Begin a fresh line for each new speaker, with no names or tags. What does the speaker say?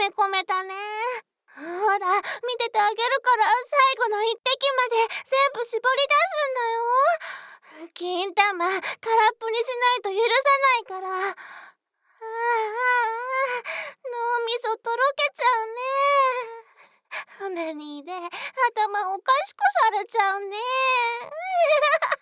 込めたね。ほら、見ててあげるから、最後の一滴まで全部絞り出すんだよ。金玉、空っぽにしないと許さないから。脳みそとろけちゃうね。なにで頭おかしくされちゃうね。